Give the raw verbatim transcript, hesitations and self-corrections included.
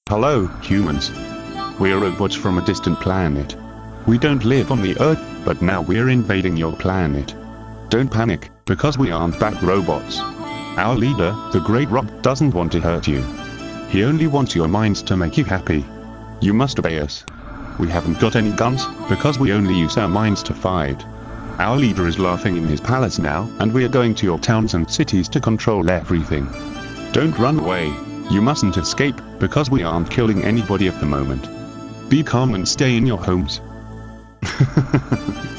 Hello, humans. We're robots from a distant planet. We don't live on the Earth, but now we're invading your planet. Don't panic, because we aren't bad robots. Our leader, the Great Rob, doesn't want to hurt you. He only wants your minds to make you happy. You must obey us. We haven't got any guns, because we only use our minds to fight. Our leader is laughing in his palace now, and we are going to your towns and cities to control everything. Don't run away. You mustn't escape, because we aren't killing anybody at the moment. Be calm and stay in your homes.